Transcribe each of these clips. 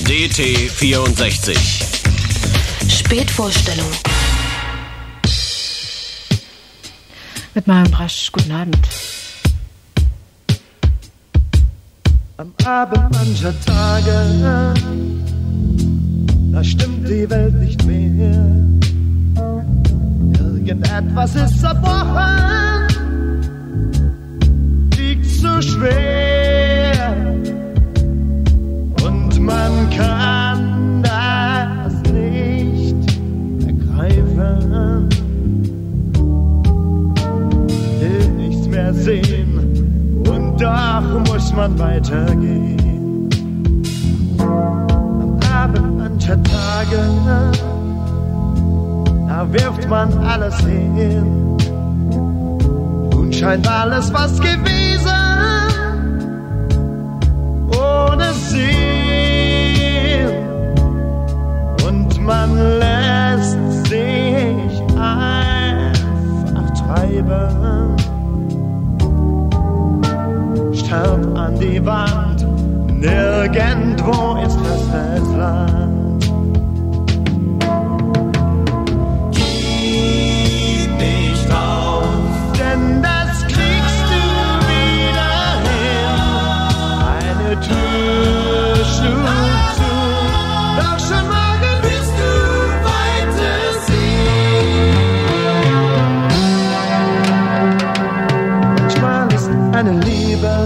DT64 Spätvorstellung mit Marion Brasch. Guten Abend. Am Abend mancher Tage, da stimmt die Welt nicht mehr. Irgendetwas ist zerbrochen, liegt so schwer. Und man kann das nicht ergreifen, will nichts mehr sehen. Und doch muss man weitergehen. Am Abend mancher Tage, da wirft man alles hin. Nun scheint alles was gewesen, ohne Sinn. Und man lässt sich einfach treiben. Starrt an die Wand, nirgendwo ist festes Land. Gib nicht auf, denn das kriegst du wieder hin. Eine Tür schlug zu, doch schon morgen wirst du weiter sehen. Manchmal ist eine Liebe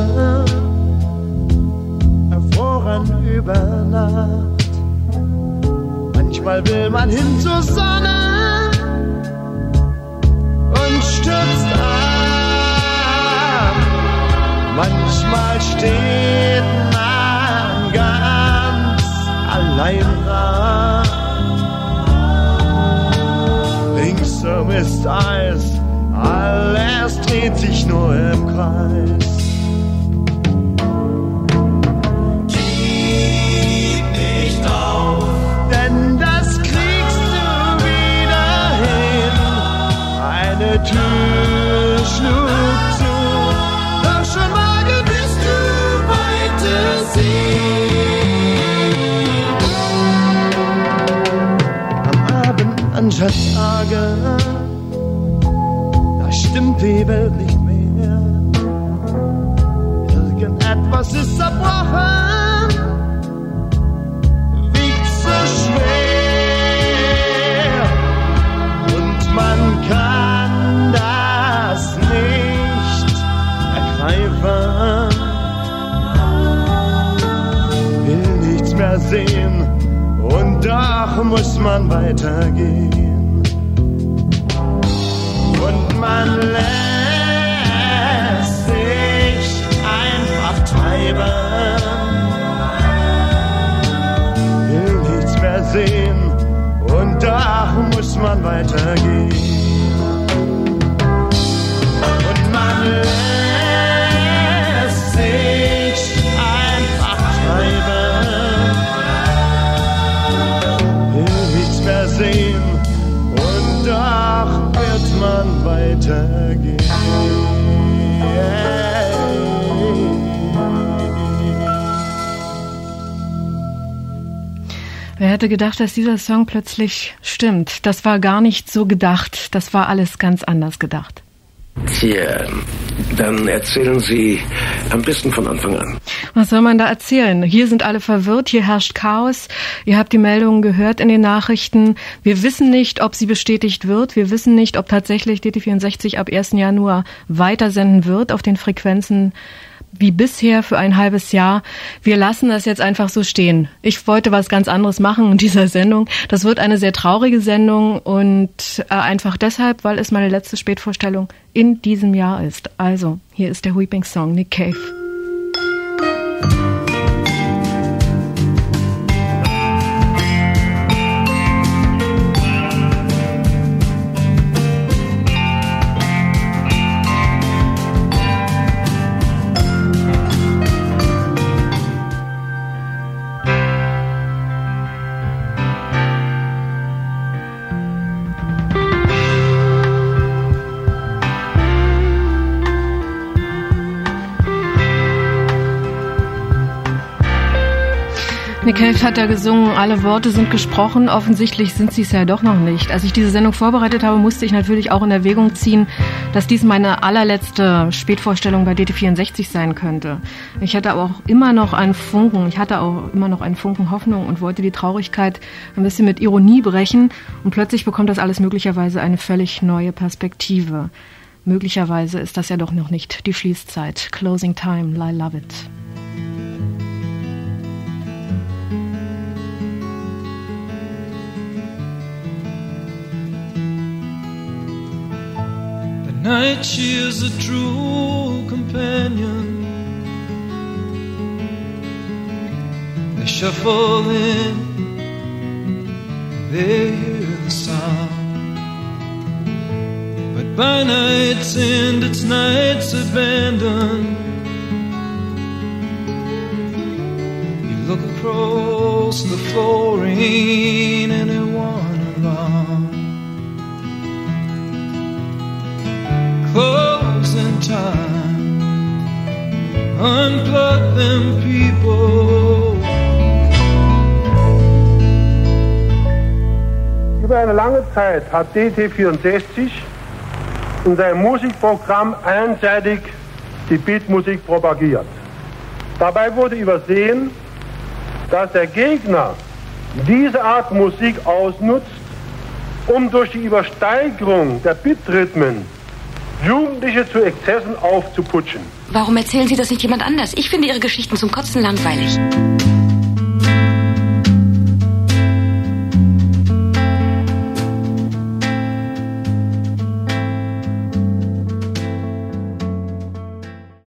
erfroren über Nacht. Manchmal will man hin zur Sonne und stürzt ab. Manchmal steht man ganz allein da. Ringsum ist Eis, alles dreht sich nur im Kreis. Gib nicht auf, denn das kriegst du wieder hin. Eine Tür schlug zu, doch schon morgen wirst du weiter sehen. Am Abend mancher Tage, stimmt die Welt nicht mehr. Irgendetwas ist zerbrochen, wiegt so schwer. Und man kann das nicht ergreifen, will nichts mehr sehen. Und doch muss man weitergehen. Und man lässt sich einfach treiben, will nichts mehr sehen, und doch muss man weitergehen. Und man lässt sich einfach treiben, will nichts mehr sehen, und doch wird man weitergehen. Wer hätte gedacht, dass dieser Song plötzlich stimmt? Das war gar nicht so gedacht. Das war alles ganz anders gedacht. Tja, dann erzählen Sie am besten von Anfang an. Was soll man da erzählen? Hier sind alle verwirrt, hier herrscht Chaos. Ihr habt die Meldungen gehört in den Nachrichten. Wir wissen nicht, ob sie bestätigt wird. Wir wissen nicht, ob tatsächlich DT64 ab 1. Januar weitersenden wird auf den Frequenzen wie bisher für ein halbes Jahr. Wir lassen das jetzt einfach so stehen. Ich wollte was ganz anderes machen in dieser Sendung. Das wird eine sehr traurige Sendung und einfach deshalb, weil es meine letzte Spätvorstellung in diesem Jahr ist. Also, hier ist der Weeping Song, Nick Cave. Nick Cave hat da gesungen, alle Worte sind gesprochen, offensichtlich sind sie es ja doch noch nicht. Als ich diese Sendung vorbereitet habe, musste ich natürlich auch in Erwägung ziehen, dass dies meine allerletzte Spätvorstellung bei DT64 sein könnte. Ich hatte auch immer noch einen Funken Hoffnung und wollte die Traurigkeit ein bisschen mit Ironie brechen und plötzlich bekommt das alles möglicherweise eine völlig neue Perspektive. Möglicherweise ist das ja doch noch nicht die Schließzeit. Closing time, I love it. Night, she is a true companion. They shuffle in, they hear the sound. But by night's end, it's nights abandoned. You look across the floor, ain't anyone around. Closing time, unplug them people. Über eine lange Zeit hat DT64 in seinem Musikprogramm einseitig die Beatmusik propagiert. Dabei wurde übersehen, dass der Gegner diese Art Musik ausnutzt, um durch die Übersteigerung der Bitrhythmen Jugendliche zu Exzessen aufzuputschen. Warum erzählen Sie das nicht jemand anders? Ich finde Ihre Geschichten zum Kotzen langweilig.